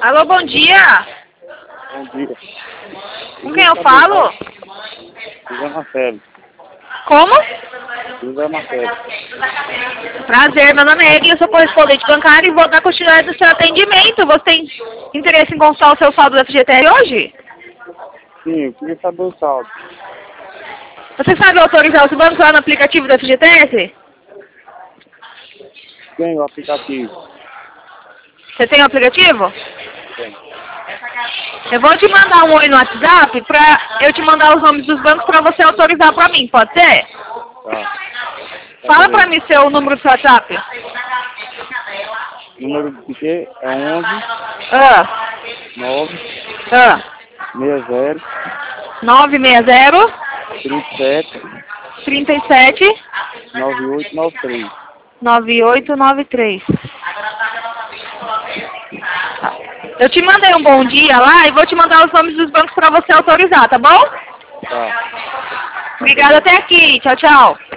Alô, bom dia. Bom dia. Com quem eu falo? José Marcelo. Como? José Marcelo. Prazer, meu nome é Eli, eu sou correspondente bancário e vou dar continuidade do seu atendimento. Você tem interesse em consultar o seu saldo do FGTS hoje? Sim, eu queria saber o saldo. Você sabe autorizar os bancos lá no aplicativo do FGTS? Tem o aplicativo? Você tem o aplicativo? Tem. Eu vou te mandar um oi no WhatsApp pra eu te mandar os nomes dos bancos pra você autorizar pra mim, pode ser? Tá. Fala pra mim seu número do seu WhatsApp. Número de quê? É 11 Ah, 9 ah, 60 960 37 37 9893. 9893. Eu te mandei um bom dia lá e vou te mandar os nomes dos bancos pra você autorizar, tá bom? Tá. Obrigada até aqui. Tchau, tchau.